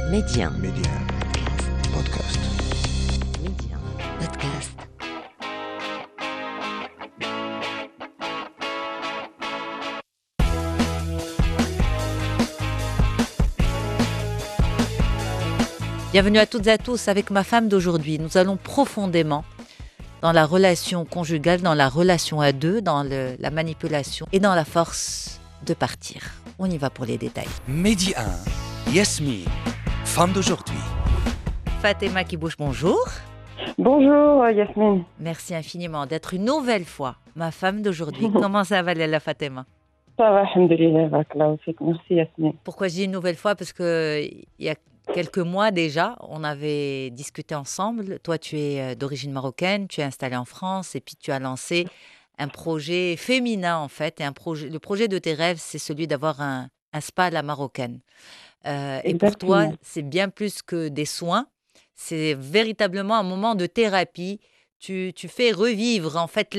Média. Média. Podcast. Média. Podcast. Bienvenue à toutes et à tous avec ma femme d'aujourd'hui. Nous allons profondément dans la relation conjugale, dans la relation à deux, dans la manipulation et dans la force de partir. On y va pour les détails. Mehdi 1, Yasmine, femme d'aujourd'hui. Fatima Kibouche, bonjour. Bonjour Yasmine. Merci infiniment d'être une nouvelle fois ma femme d'aujourd'hui. Comment ça va, Lalla Fatima? Ça va, alhamdoulilah, barakallahu fik. Merci Yasmine. Pourquoi je dis une nouvelle fois? Parce que il y a quelques mois déjà, on avait discuté ensemble. Toi, tu es d'origine marocaine, tu es installée en France et puis tu as lancé un projet féminin en fait. Et le projet de tes rêves, c'est celui d'avoir un spa à la marocaine. Et pour toi, c'est bien plus que des soins. C'est véritablement un moment de thérapie. Tu fais revivre en fait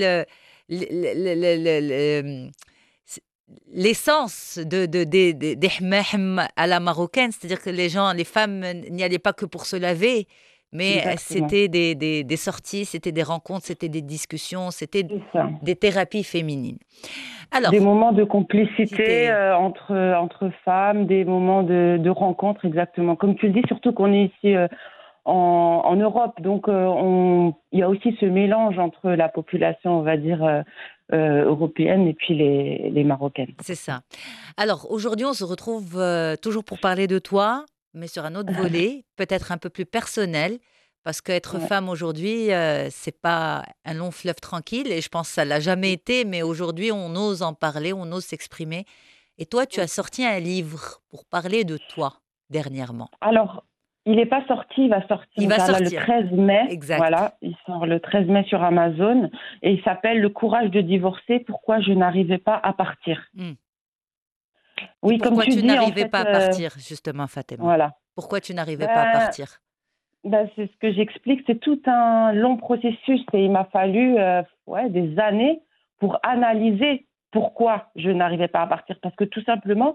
l'essence des hmahm à la marocaine, c'est-à-dire que les femmes n'y allaient pas que pour se laver, mais c'était des sorties, c'était des rencontres, c'était des discussions, c'était des thérapies féminines. Alors, des moments de complicité entre femmes, des moments de rencontre, exactement. Comme tu le dis, surtout qu'on est ici en Europe, donc il y a aussi ce mélange entre la population, on va dire, européenne et puis les Marocaines. C'est ça. Alors, aujourd'hui, on se retrouve toujours pour parler de toi, mais sur un autre volet, peut-être un peu plus personnel, parce qu'être femme aujourd'hui, c'est pas un long fleuve tranquille, et je pense que ça l'a jamais été, mais aujourd'hui, on ose en parler, on ose s'exprimer. Et toi, tu as sorti un livre pour parler de toi, dernièrement. Alors, il n'est pas sorti, il va sortir le 13 mai. Exact. Voilà, il sort le 13 mai sur Amazon, et il s'appelle « Le courage de divorcer, pourquoi je n'arrivais pas à partir ». Oui, pourquoi tu n'arrivais pas à partir, justement, Fatima? Voilà. Pourquoi tu n'arrivais pas à partir? C'est ce que j'explique, c'est tout un long processus et il m'a fallu des années pour analyser pourquoi je n'arrivais pas à partir. Parce que tout simplement,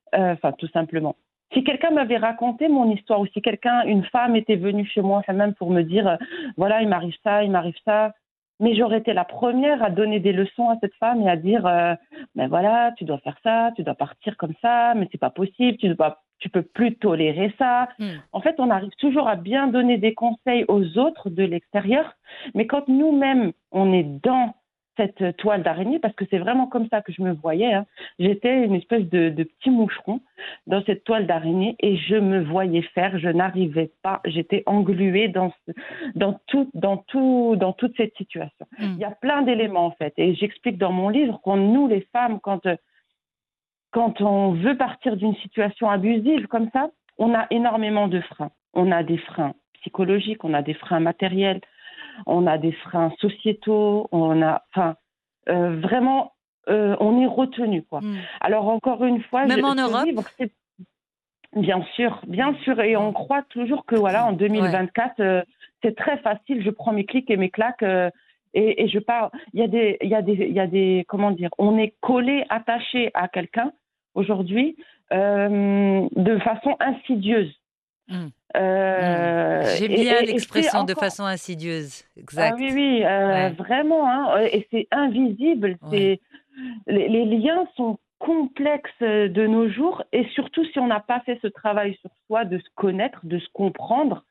si quelqu'un m'avait raconté mon histoire ou si une femme était venue chez moi même pour me dire voilà, il m'arrive ça, mais j'aurais été la première à donner des leçons à cette femme et à dire mais voilà, tu dois faire ça, tu dois partir comme ça, mais c'est pas possible, tu peux plus tolérer ça. En fait, on arrive toujours à bien donner des conseils aux autres de l'extérieur, mais quand nous-mêmes, on est dans cette toile d'araignée, parce que c'est vraiment comme ça que je me voyais, j'étais une espèce de petit moucheron dans cette toile d'araignée et je me voyais faire, je n'arrivais pas, j'étais engluée dans toute cette situation. Il y a plein d'éléments en fait, et j'explique dans mon livre qu'on nous les femmes, quand on veut partir d'une situation abusive comme ça, on a énormément de freins. On a des freins psychologiques, on a des freins matériels, on a des freins sociétaux, on est retenu quoi. Alors encore une fois, même en Europe, bien sûr, et on croit toujours que voilà en 2024 c'est très facile, je prends mes clics et mes claques. Et je pars. Il y a des comment dire, on est collé, attaché à quelqu'un aujourd'hui de façon insidieuse. J'ai bien l'expression de façon insidieuse. Exact. Ah oui, vraiment. Et c'est invisible. Les liens sont complexes de nos jours. Et surtout, si on n'a pas fait ce travail sur soi, de se connaître, de se comprendre,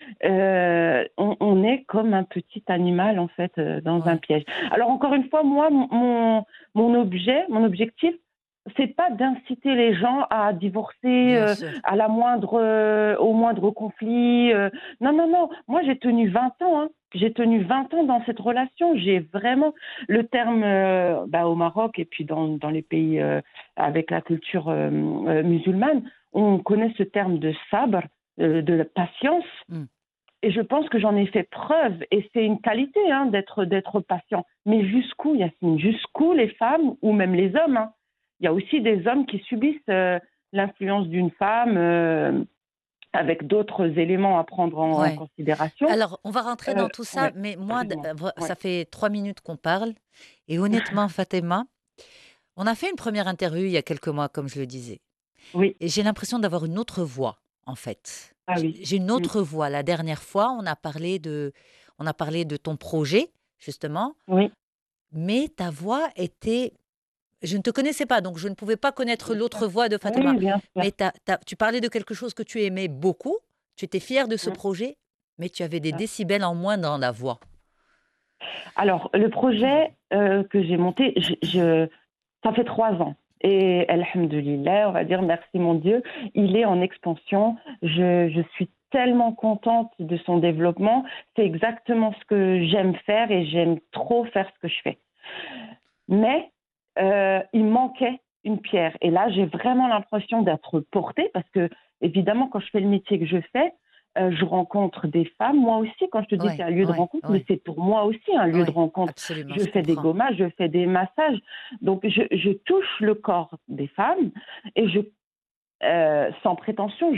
on est comme un petit animal, en fait, dans un piège. Alors, encore une fois, moi, mon objectif, c'est pas d'inciter les gens à divorcer au moindre conflit. Non. Moi, j'ai tenu 20 ans. J'ai tenu 20 ans dans cette relation. J'ai vraiment le terme au Maroc et puis dans les pays avec la culture musulmane, on connaît ce terme de sabr, de la patience. Et je pense que j'en ai fait preuve. Et c'est une qualité d'être patient. Mais jusqu'où, Yasmine? Jusqu'où les femmes ou même les hommes? Il y a aussi des hommes qui subissent l'influence d'une femme avec d'autres éléments à prendre en considération. Alors, on va rentrer dans tout ça, mais moi, ça fait 3 minutes qu'on parle. Et honnêtement, Fatima, on a fait une première interview il y a quelques mois, comme je le disais. Oui. Et j'ai l'impression d'avoir une autre voix. en fait. Ah oui. J'ai une Mm. autre voix. La dernière fois, on a parlé de ton projet, justement, Oui. mais ta voix était je ne te connaissais pas, donc je ne pouvais pas connaître Bien sûr. l'autre voix de Fatima. Oui, bien sûr. Mais tu parlais de quelque chose que tu aimais beaucoup, tu étais fière de ce Mm. projet, mais tu avais des Ça. décibels en moins dans la voix. Alors, le projet que j'ai monté, ça fait 3 ans. Et alhamdoulilah, on va dire merci mon Dieu, il est en expansion. Je suis tellement contente de son développement. C'est exactement ce que j'aime faire et j'aime trop faire ce que je fais. Mais il manquait une pierre. Et là, j'ai vraiment l'impression d'être portée parce que, évidemment, quand je fais le métier que je fais, je rencontre des femmes. Moi aussi, quand je te dis que c'est Ouais, un lieu de ouais, rencontre, mais ouais, c'est pour moi aussi un lieu de ouais, rencontre. absolument, Je je fais des comprends. gommages, je fais des massages. Donc, je touche le corps des femmes et sans prétention,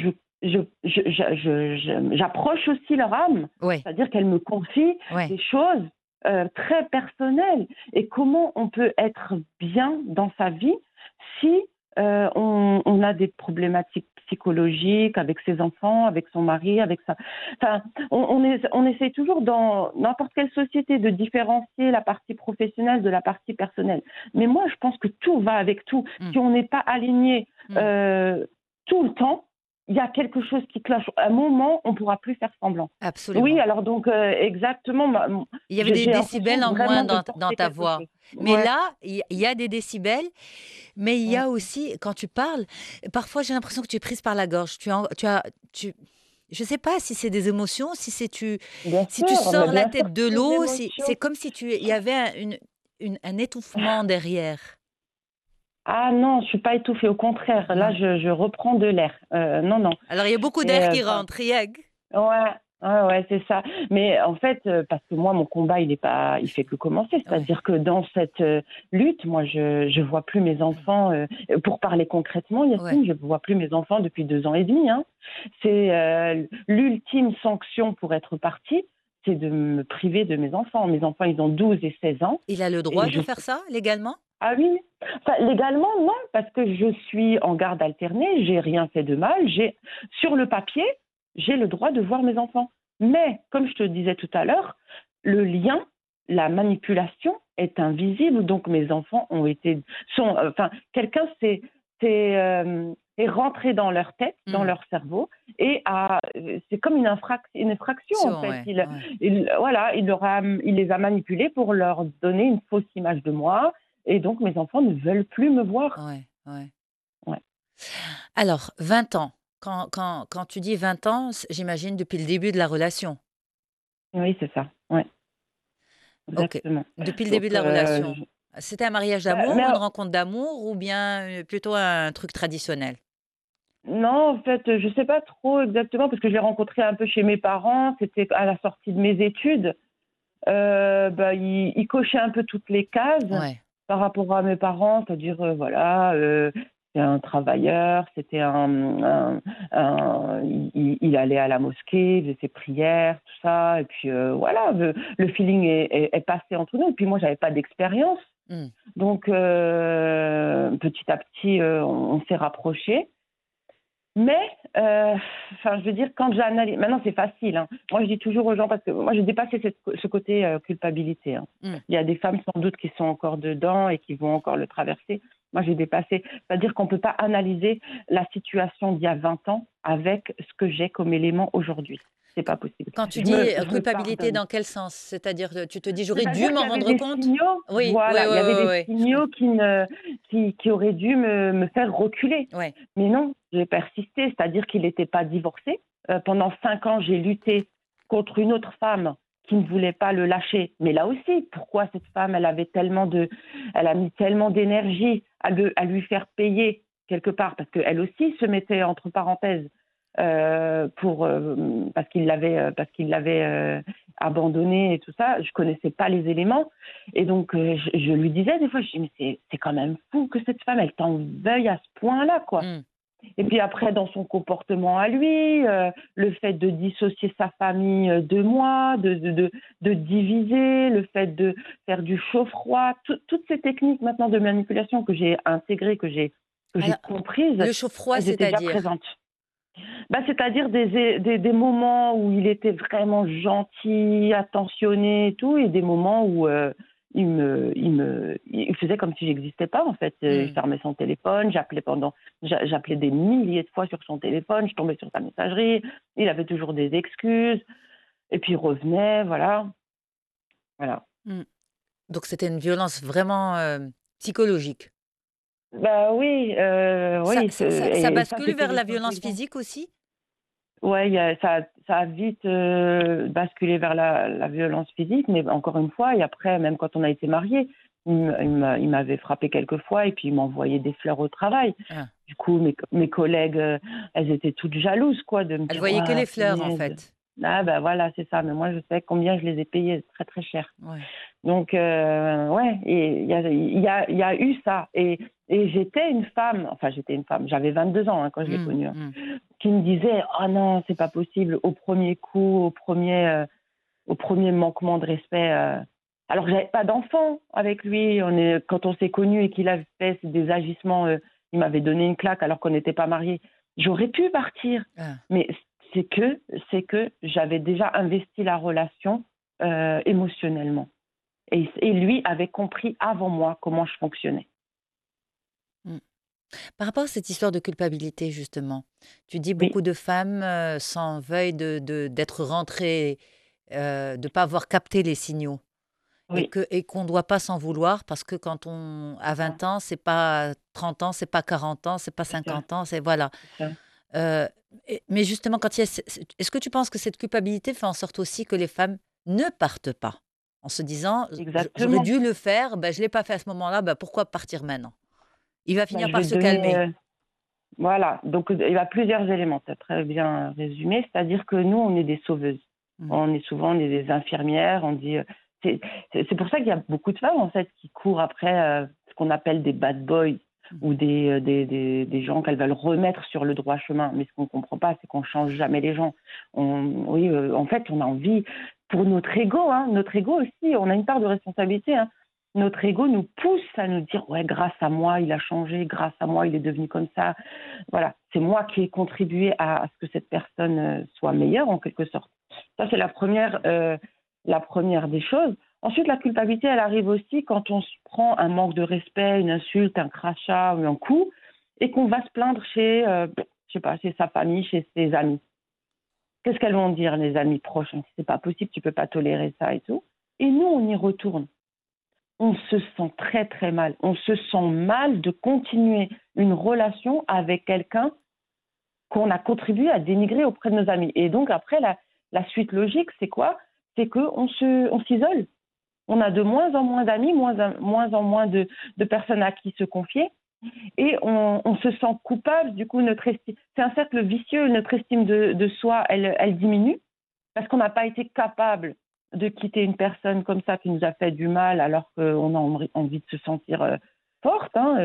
j'approche aussi leur âme. Ouais, C'est-à-dire qu'elles me confient ouais, des choses très personnelles. Et comment on peut être bien dans sa vie si on a des problématiques psychologiques avec ses enfants, avec son mari, avec sa... Enfin, on essaie toujours dans n'importe quelle société de différencier la partie professionnelle de la partie personnelle. Mais moi, je pense que tout va avec tout. mm, Si on n'est pas aligné mm, tout le temps, il y a quelque chose qui cloche. À un moment, on ne pourra plus faire semblant. Oui, absolument. alors donc exactement, Il y avait des j'ai l'impression décibels en moins vraiment de dans porter ta quelque voix. chose. Mais Ouais. là, il y a des décibels, mais il y Mm. a aussi, quand tu parles, parfois j'ai l'impression que tu es prise par la gorge. Je ne sais pas si c'est des émotions, Bien si tu sûr, mais sors la bien sûr tête que de c'est des l'eau, c'est émotions. comme si il y avait un étouffement derrière. Ah non, je suis pas étouffée, au contraire. Là, Non. je reprends de l'air. Non, non. Alors il y a beaucoup Et, d'air qui enfin, rentre, Yag. ouais, ouais, ouais, c'est ça. Mais en fait, parce que moi, mon combat, il fait que commencer. Ouais. C'est-à-dire que dans cette lutte, moi, je vois plus mes enfants. Pour parler concrètement, Ouais. Yacine, je vois plus mes enfants depuis 2 ans et demi. Hein. C'est l'ultime sanction pour être partie, c'est de me priver de mes enfants. Mes enfants, ils ont 12 et 16 ans. Il a le Et droit de faire ça légalement? ah oui, enfin, légalement, non, parce que je suis en garde alternée, j'ai rien fait de mal. Sur le papier, j'ai le droit de voir mes enfants. Mais, comme je te disais tout à l'heure, le lien, la manipulation est invisible. Donc, mes enfants enfin, quelqu'un est rentré dans leur tête, dans Hmm. leur cerveau, et c'est comme une infraction, en fait. Ouais, ouais, Voilà, il les a manipulés pour leur donner une fausse image de moi, et donc mes enfants ne veulent plus me voir. ouais, ouais. Ouais. Alors, 20 ans. Quand tu dis 20 ans, j'imagine depuis le début de la relation. Oui, c'est ça. Ouais, Ok. exactement. Depuis le début de Donc, la relation. C'était un mariage d'amour, mais une rencontre d'amour ou bien plutôt un truc traditionnel? non, en fait, je sais pas trop exactement parce que je l'ai rencontré un peu chez mes parents. C'était à la sortie de mes études. Il cochait un peu toutes les cases Ouais. par rapport à mes parents, c'est-à-dire voilà, c'est un travailleur, il allait à la mosquée, il faisait ses prières, tout ça, et puis voilà, le feeling est passé entre nous. Et puis moi, j'avais pas d'expérience, Hmm. donc petit à petit, on s'est rapprochés. Mais, enfin, je veux dire, quand j'analyse, maintenant c'est facile. Hein. Moi, je dis toujours aux gens, parce que moi, j'ai dépassé ce côté culpabilité. Hein. Hmm. Il y a des femmes sans doute qui sont encore dedans et qui vont encore le traverser. Moi, j'ai dépassé. C'est-à-dire qu'on ne peut pas analyser la situation d'il y a 20 ans avec ce que j'ai comme élément aujourd'hui. C'est pas possible. Quand tu Je dis me, je me culpabilité, pardonne. dans quel sens? C'est-à-dire, tu te dis, j'aurais dû C'est-à-dire qu'il m'en y avait rendre des compte? signaux, Oui, oui, voilà, oui, il y avait oui, des oui. signaux qui auraient dû me faire reculer. Ouais. Mais non, j'ai persisté, c'est-à-dire qu'il n'était pas divorcé. Pendant 5 ans, j'ai lutté contre une autre femme qui ne voulait pas le lâcher. Mais là aussi, pourquoi cette femme, elle a mis tellement d'énergie à lui faire payer quelque part, parce qu'elle aussi se mettait entre parenthèses parce qu'il l'avait abandonné et tout ça. Je connaissais pas les éléments et donc je lui disais des fois, je dis mais c'est quand même fou que cette femme elle t'en veuille à ce point-là quoi. Hmm. Et puis après dans son comportement à lui, le fait de dissocier sa famille de moi, de diviser, le fait de faire du chaud-froid, toutes ces techniques maintenant de manipulation que j'ai intégrées, que j'ai Alors, comprises, le chaud-froid, elles étaient déjà c'est-à-dire? présentes. Bah, c'est-à-dire des moments où il était vraiment gentil, attentionné et tout, et des moments où il faisait comme si j'existais pas en fait. Il Hmm. fermait son téléphone, j'appelais des milliers de fois sur son téléphone, je tombais sur sa messagerie, il avait toujours des excuses, et puis il revenait, voilà, voilà. Hmm. Donc c'était une violence vraiment psychologique. Bah oui, oui, Ça et ça bascule c'était vers les la choses violence évidentes. physique aussi? Ouais, ça a vite basculé vers la violence physique, mais encore une fois, et après, même quand on a été mariés, il m'avait frappé quelques fois et puis il m'envoyait des fleurs au travail. Ah. Du coup, mes collègues, elles étaient toutes jalouses, quoi, de me Elle dire, voyait que ouais, les fleurs, en punaise. fait. Ah, ben voilà, c'est ça. Mais moi, je sais combien je les ai payées très, très cher. Ouais. Donc, ouais, et il y a eu ça. Et j'étais une femme, j'avais 22 ans hein, quand je l'ai Hmm, connu, hein, hmm. qui me disait, oh non, c'est pas possible, au premier coup, au premier manquement de respect. Alors, j'avais pas d'enfant avec lui. Quand on s'est connus et qu'il avait fait des agissements, il m'avait donné une claque alors qu'on n'était pas mariés. J'aurais pu partir, Ah. mais c'est que j'avais déjà investi la relation émotionnellement. Et lui avait compris avant moi comment je fonctionnais. Hmm. Par rapport à cette histoire de culpabilité, justement, tu dis Oui, beaucoup de femmes s'en veuillent d'être rentrées, de ne pas avoir capté les signaux. oui, Et qu'on ne doit pas s'en vouloir parce que quand on a c'est ça, 20 ans, c'est pas 30 ans, c'est pas 40 ans, c'est pas c'est ça, 50 ans, c'est voilà. c'est ça. Heu, mais justement, quand il y a est-ce que tu penses que cette culpabilité fait en sorte aussi que les femmes ne partent pas? En se disant: J'aurais Exactement. dû le faire, ben je l'ai pas fait à ce moment-là, bah, pourquoi partir maintenant?» Il va Bah, finir je vais par te se donner, calmer. voilà, donc il y a plusieurs éléments, tu as très bien résumé, c'est-à-dire que nous, on est des sauveuses. Mmh. On est des infirmières, on dit, c'est c'est pour ça qu'il y a beaucoup de femmes, en fait, qui courent après, ce qu'on appelle des bad boys Mmh. ou des gens qu'elles veulent remettre sur le droit chemin. Mais ce qu'on comprend pas, c'est qu'on change jamais les gens. Oui, en fait, on a envie pour notre ego aussi, on a une part de responsabilité, hein. Notre ego nous pousse à nous dire: «Ouais, grâce à moi, il a changé, grâce à moi, il est devenu comme ça». Voilà, c'est moi qui ai contribué à ce que cette personne, soit meilleure en quelque sorte. Ça, c'est la première des choses. Ensuite, la culpabilité, elle arrive aussi quand on se prend un manque de respect, une insulte, un crachat ou un coup et qu'on va se plaindre chez, je sais pas, chez sa famille, chez ses amis. Qu'est-ce qu'elles vont dire les amis proches? «C'est pas possible, tu peux pas tolérer ça» et tout, et nous, on y retourne. On se sent très, très mal. On se sent mal de continuer une relation avec quelqu'un qu'on a contribué à dénigrer auprès de nos amis. Et donc après, la suite logique, c'est quoi? C'est on s'isole. On a de moins en moins d'amis, moins en moins de personnes à qui se confier. Et on se sent coupable. Du coup, c'est un cercle vicieux. Notre estime de soi, elle diminue parce qu'on n'a pas été capable de quitter une personne comme ça qui nous a fait du mal alors qu'on a envie de se sentir forte. Hein,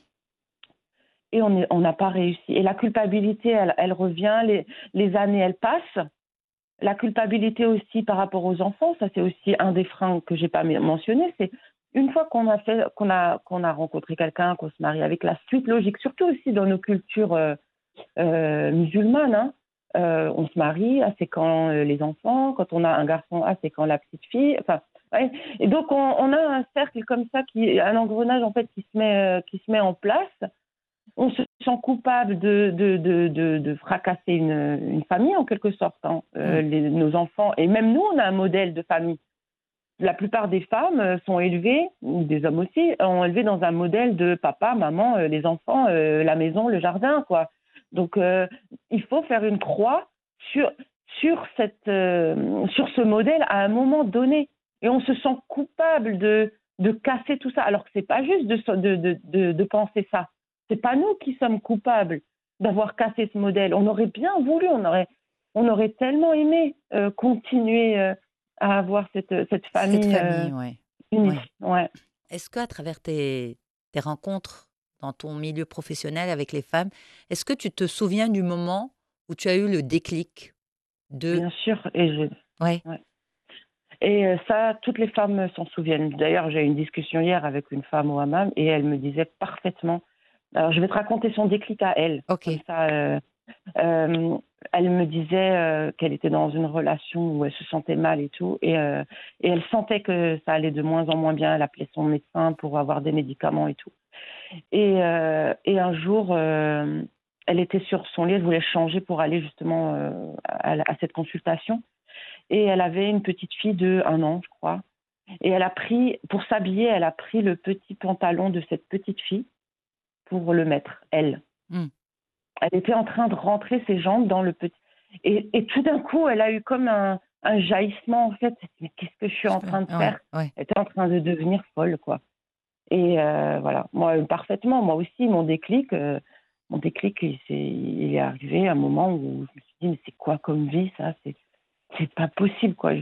et on n'a pas réussi. Et la culpabilité, elle revient, les années, elles passent. La culpabilité aussi par rapport aux enfants, ça c'est aussi un des freins que j'ai pas mentionné, c'est une fois qu'on a rencontré quelqu'un, qu'on se marie avec, la suite logique, surtout aussi dans nos cultures musulmanes, hein, on se marie, ah, c'est quand les enfants, quand on a un garçon, ah, c'est quand la petite fille, enfin, ouais. Et donc on a un cercle comme ça, un engrenage en fait qui se met en place. On se sent coupable de fracasser une famille en quelque sorte, hein. Mmh. Nos enfants, et même nous, on a un modèle de famille. La plupart des femmes sont élevées, ou des hommes aussi, ont élevé dans un modèle de papa, maman, les enfants, la maison, le jardin, quoi. Donc, il faut faire une croix sur, sur ce modèle à un moment donné. Et on se sent coupable de casser tout ça, alors que c'est pas juste de penser ça. C'est pas nous qui sommes coupables d'avoir cassé ce modèle. On aurait bien voulu, on aurait tellement aimé continuer à avoir cette Cette famille famille, ouais. unie. Ouais. Ouais. Est-ce qu'à travers tes rencontres dans ton milieu professionnel avec les femmes, est-ce que tu te souviens du moment où tu as eu le déclic de Bien sûr. ouais, Ouais. Et ça, toutes les femmes s'en souviennent. D'ailleurs, j'ai eu une discussion hier avec une femme au hammam et elle me disait parfaitement. Alors, je vais te raconter son déclic à elle. Comme OK. ça, Euh, Elle me disait qu'elle était dans une relation où elle se sentait mal et tout, et elle sentait que ça allait de moins en moins bien. Elle appelait son médecin pour avoir des médicaments et tout. Et un jour, elle était sur son lit, elle voulait changer pour aller justement à cette consultation. Et elle avait une petite fille de 1 an, je crois. Et elle a pris, pour s'habiller, elle a pris le petit pantalon de cette petite fille pour le mettre, elle. Mm. Elle était en train de rentrer ses jambes dans le petit. Et tout d'un coup, elle a eu comme un jaillissement, en fait. Mais qu'est-ce que je suis en train de Ouais, faire? ouais. Elle était en train de devenir folle, quoi. Et voilà, moi, parfaitement, moi aussi, mon déclic, il est arrivé à un moment où je me suis dit, mais c'est quoi comme vie, ça? C'est pas possible, quoi.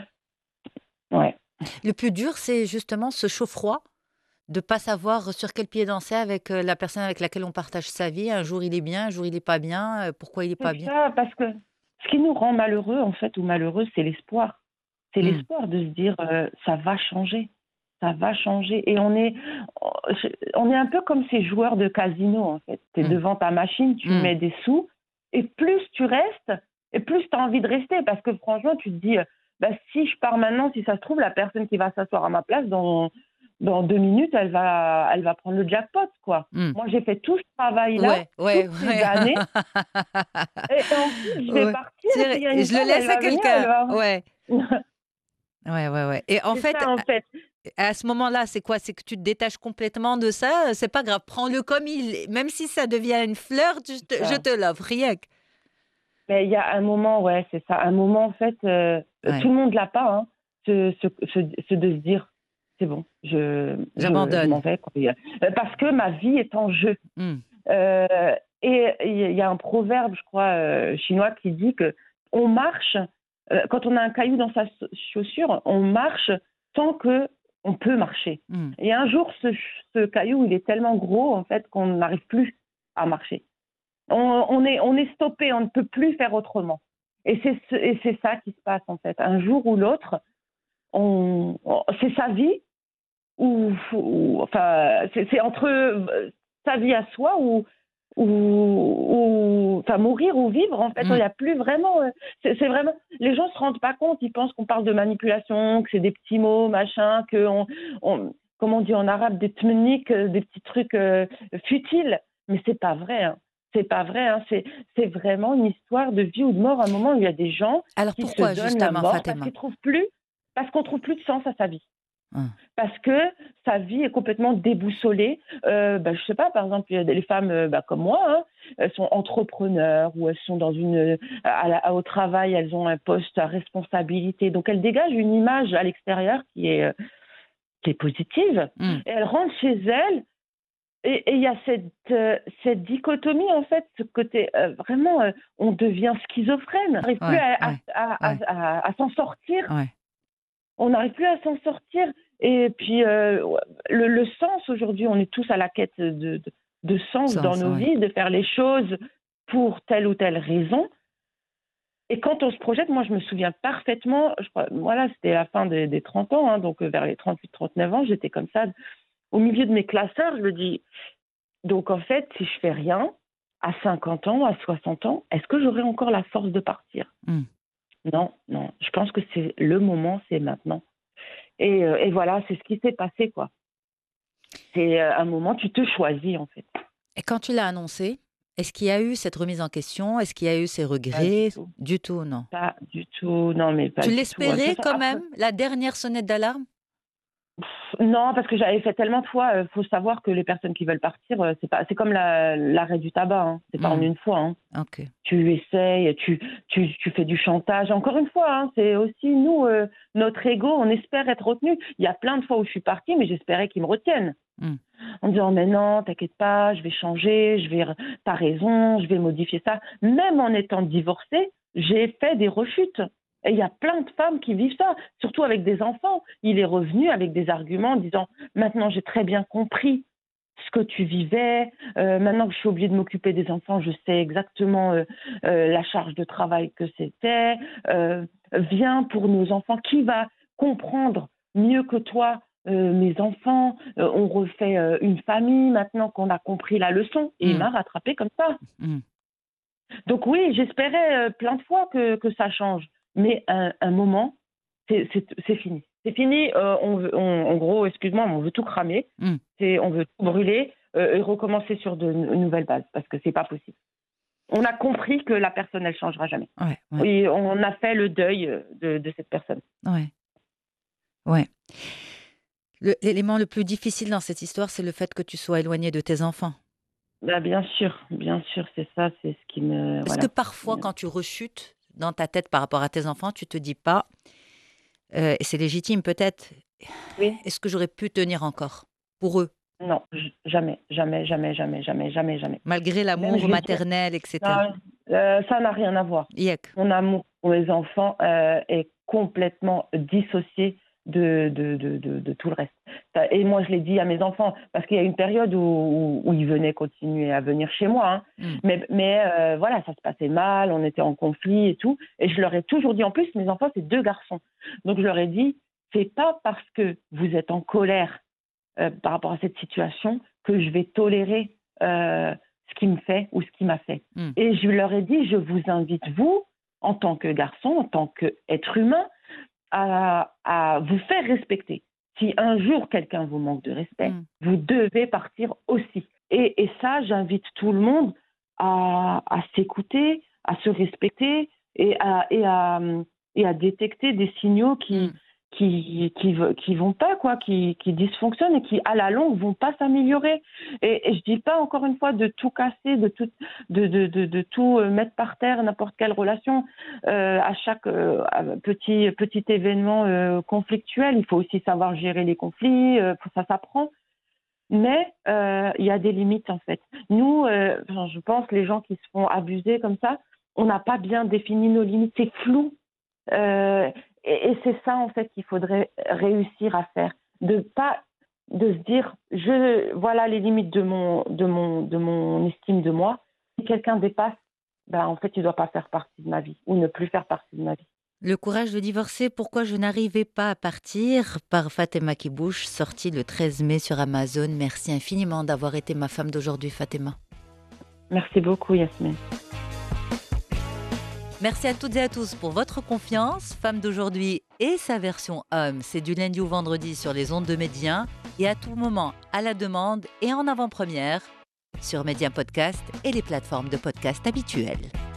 Ouais. Le plus dur, c'est justement ce chaud-froid, de pas savoir sur quel pied danser avec la personne avec laquelle on partage sa vie. Un jour, il est bien, un jour, il est pas bien. Pourquoi il est C'est pas bien? ça, parce que ce qui nous rend malheureux, en fait, ou malheureux, c'est l'espoir. C'est Mm. l'espoir de se dire, ça va changer. Ça va changer. Et on est un peu comme ces joueurs de casino, en fait. Tu es Mm. devant ta machine, tu Mm. mets des sous, et plus tu restes, et plus tu as envie de rester. Parce que franchement, tu te dis, bah, si je pars maintenant, si ça se trouve, la personne qui va s'asseoir à ma place, dans 2 minutes, elle va prendre le jackpot, quoi. Mm. Moi, j'ai fait tout ce travail-là, Ouais, ouais, toutes ces ouais. années, et ensuite, je vais Ouais. partir, et puis il y a Et une je le femme, elle laisse à va venir, elle quelqu'un. va... Ouais. Ouais, ouais, ouais. Et en C'est fait, ça, en fait. à ce moment-là, c'est quoi? C'est que tu te détaches complètement de ça? C'est pas grave, prends-le comme il est. Même si ça devient une fleur, je Ça. te l'offre, rien que. Mais il y a un moment, ouais, c'est ça. Un moment, en fait, tout Ouais. le monde l'a pas, hein, ce de se dire, c'est bon, je m'en J'abandonne. vais, quoi. Parce que ma vie est en jeu. Mm. Et il y a un proverbe, je crois, chinois qui dit que on marche, quand on a un caillou dans sa chaussure, on marche tant que on peut marcher. Mm. Et un jour, ce caillou, il est tellement gros, en fait, qu'on n'arrive plus à marcher. On est stoppé, on ne peut plus faire autrement. Et c'est ça qui se passe, en fait. Un jour ou l'autre, c'est sa vie, enfin, c'est entre sa vie à soi enfin, mourir ou vivre, en fait. Il Mm. n'y a plus vraiment. C'est vraiment. Les gens ne se rendent pas compte, ils pensent qu'on parle de manipulation, que c'est des petits mots, machin, comme on dit en arabe, des tmeniks, des petits trucs futiles. Mais c'est pas vrai, hein. C'est pas vrai, hein. C'est vraiment une histoire de vie ou de mort. À un moment où il y a des gens Alors qui se pourquoi donnent la justement, mort parce Fatima? qu'ils trouvent plus, parce qu'on trouve plus de sens à sa vie, Hein. parce que sa vie est complètement déboussolée. Je sais pas, par exemple, il y a des femmes comme moi, hein, elles sont entrepreneurs ou elles sont au travail, elles ont un poste à responsabilité, donc elles dégagent une image à l'extérieur qui est positive. Mm. Et elles rentrent chez elles. Et il y a cette dichotomie, en fait, ce côté vraiment, on devient schizophrène. On n'arrive plus Ouais, ouais, ouais, à s'en sortir. ouais. On n'arrive plus à s'en sortir. Et puis, le sens, aujourd'hui, on est tous à la quête de sens dans Sens, nos ouais. vies, de faire les choses pour telle ou telle raison. Et quand on se projette, moi, je me souviens parfaitement, je crois, voilà, c'était la fin des 30 ans, hein, donc vers les 38-39 ans, j'étais comme ça, au milieu de mes classeurs, je me dis, donc en fait, si je fais rien, à 50 ans, à 60 ans, est-ce que j'aurai encore la force de partir? Mm. Non, non. Je pense que c'est le moment, c'est maintenant. Et voilà, c'est ce qui s'est passé, quoi. C'est un moment, tu te choisis, en fait. Et quand tu l'as annoncé, est-ce qu'il y a eu cette remise en question? Est-ce qu'il y a eu ces Pas du regrets? tout. Du tout, non. Pas du tout. Non, mais pas Tu du tout. De toute l'espérais façon, quand après, même, la dernière sonnette d'alarme? non, parce que j'avais fait tellement de fois. Faut savoir que les personnes qui veulent partir, c'est comme l'arrêt du tabac. Hein. C'est pas en Mm. une fois. Hein. Ok. Tu essayes, tu fais du chantage. Encore une fois, hein, c'est aussi nous, notre ego, on espère être retenu. Il y a plein de fois où je suis partie, mais j'espérais qu'ils me retiennent. Mm. En disant, mais non, t'inquiète pas, je vais changer, t'as raison, je vais modifier ça. Même en étant divorcée, j'ai fait des rechutes. Et il y a plein de femmes qui vivent ça, surtout avec des enfants. Il est revenu avec des arguments en disant, maintenant j'ai très bien compris ce que tu vivais. Maintenant que je suis obligée de m'occuper des enfants, je sais exactement la charge de travail que c'était. Viens pour nos enfants. Qui va comprendre mieux que toi mes enfants? On refait une famille maintenant qu'on a compris la leçon. Et il Mm. m'a rattrapée comme ça. Mm. Donc oui, j'espérais plein de fois que ça change. Mais un moment, c'est fini. C'est fini. En gros, excuse-moi, mais on veut tout cramer. Mm. On veut tout brûler et recommencer sur de nouvelles bases parce que c'est pas possible. On a compris que la personne, elle changera jamais. Ouais. Et on a fait le deuil de cette personne. Ouais. L'élément le plus difficile dans cette histoire, c'est le fait que tu sois éloigné de tes enfants. Bah, bien sûr, c'est ça, c'est ce qui me... Est-ce Voilà. que parfois, quand tu rechutes dans ta tête par rapport à tes enfants, tu te dis pas, et c'est légitime peut-être, Oui. est-ce que j'aurais pu tenir encore pour eux, Non, jamais. malgré Même, l'amour je vais dire, maternel, etc. ça n'a rien à voir. Yek. Mon amour pour les enfants est complètement dissocié de tout le reste. Et moi, je l'ai dit à mes enfants, parce qu'il y a une période où ils venaient continuer à venir chez moi. Hein. Mais voilà, ça se passait mal, on était en conflit et tout. Et je leur ai toujours dit, en plus, mes enfants, c'est 2 garçons. Donc, je leur ai dit, c'est pas parce que vous êtes en colère par rapport à cette situation que je vais tolérer ce qui me fait ou ce qui m'a fait. Et je leur ai dit, je vous invite, vous, en tant que garçon, en tant qu'être humain, à vous faire respecter. Si un jour quelqu'un vous manque de respect, vous devez partir aussi. Et ça, j'invite tout le monde à s'écouter, à se respecter et à détecter des signaux qui vont pas, quoi, qui dysfonctionnent et qui à la longue vont pas s'améliorer. Et je dis pas encore une fois de tout casser, de tout mettre par terre, n'importe quelle relation à chaque petit événement conflictuel. Il faut aussi savoir gérer les conflits, ça s'apprend. Mais il y a des limites en fait. Nous, je pense les gens qui se font abuser comme ça, on n'a pas bien défini nos limites, c'est flou. Et c'est ça en fait qu'il faudrait réussir à faire, de se dire voilà les limites de mon estime de moi. Si quelqu'un dépasse, en fait il doit pas faire partie de ma vie ou ne plus faire partie de ma vie. Le courage de divorcer, pourquoi je n'arrivais pas à partir, par Fatema Kibouch, sorti le 13 mai sur Amazon. Merci infiniment d'avoir été ma femme d'aujourd'hui, Fatema. Merci beaucoup, Yasmine. Merci à toutes et à tous pour votre confiance. Femme d'aujourd'hui et sa version homme, c'est du lundi au vendredi sur les ondes de Média et à tout moment à la demande et en avant-première sur Média Podcast et les plateformes de podcast habituelles.